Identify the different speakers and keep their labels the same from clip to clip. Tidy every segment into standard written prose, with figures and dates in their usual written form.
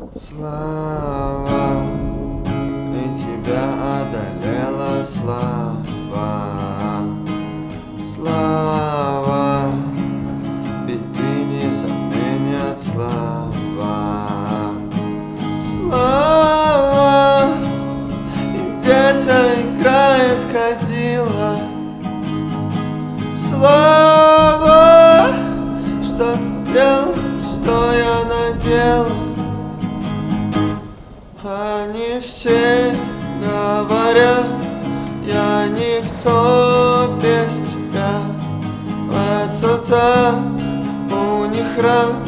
Speaker 1: Слава, и тебя одолела слава. Слава, ведь ты не заменят слава. Слава, и где-то играет кадила. Слава, что ты сделал, что я наделал. Они все говорят, я никто без тебя. Это так, у них рак,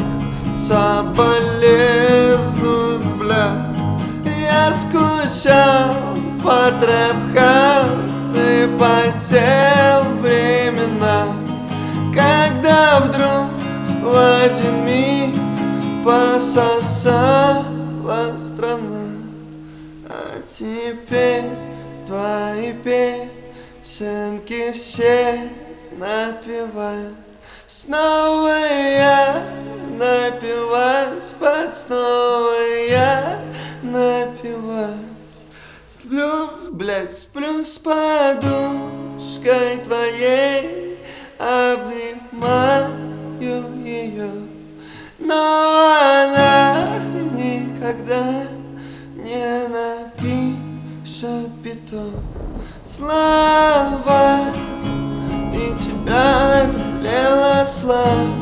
Speaker 1: соболезную, бля. Я скучал по трэп-хаус и по тем временам, когда вдруг в один миг пососала страна. А теперь твои песенки все напевают. Снова я напиваюсь, снова я напиваюсь. Сплю, блядь, сплю с подушкой твоей, обнимаю ее, но она никогда не напишет биток. Слава, и тебя одолела слава.